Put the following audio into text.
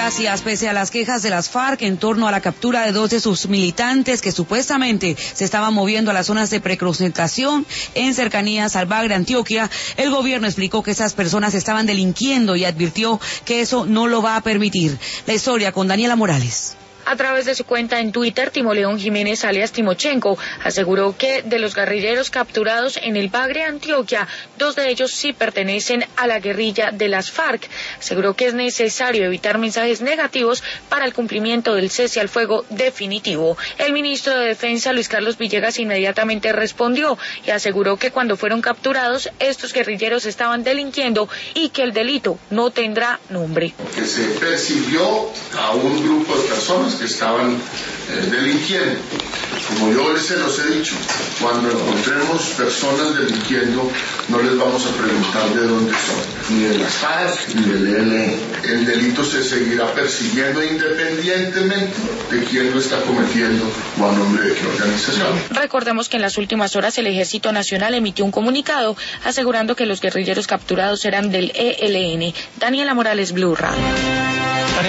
Gracias. Pese a las quejas de las FARC en torno a la captura de 2 de sus militantes que supuestamente se estaban moviendo a las zonas de preconcentración en cercanías al Bagre, Antioquia, el gobierno explicó que esas personas estaban delinquiendo y advirtió que eso no lo va a permitir. La historia con Daniela Morales. A través de su cuenta en Twitter, Timoleón Jiménez, alias Timochenko, aseguró que de los guerrilleros capturados en el Bagre, Antioquia, 2 de ellos sí pertenecen a la guerrilla de las FARC. Aseguró que es necesario evitar mensajes negativos para el cumplimiento del cese al fuego definitivo. El ministro de Defensa, Luis Carlos Villegas, inmediatamente respondió y aseguró que cuando fueron capturados, estos guerrilleros estaban delinquiendo y que el delito no tendrá nombre. Que se persiguió a un grupo de personas que estaban delinquiendo. Como yo se los he dicho, cuando encontremos personas delinquiendo, no les vamos a preguntar de dónde son, ni de las FARC, ni del ELN. El delito se seguirá persiguiendo independientemente de quién lo está cometiendo o a nombre de qué organización. Recordemos que en las últimas horas el Ejército Nacional emitió un comunicado asegurando que los guerrilleros capturados eran del ELN. Daniela Morales, Blue Radio.